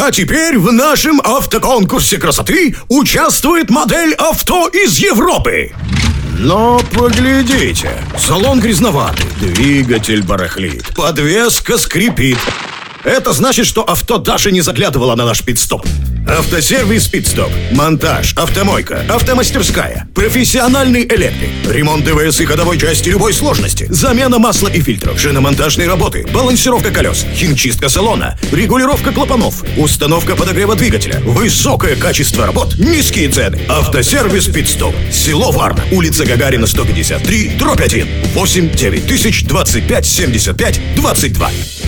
А теперь в нашем автоконкурсе красоты участвует модель авто из Европы. Но поглядите, салон грязноватый, двигатель барахлит, подвеска скрипит. Это значит, что авто даже не заглядывало на наш пит-стоп. Автосервис «Пит-стоп». Монтаж, автомойка, автомастерская, профессиональный электрик, ремонт ДВС и ходовой части любой сложности, замена масла и фильтров, шиномонтажные работы, балансировка колес, химчистка салона, регулировка клапанов, установка подогрева двигателя, высокое качество работ, низкие цены. Автосервис «Пит-стоп». Село Варна, улица Гагарина, 153, дробь 1, 8 9000 25 75 22.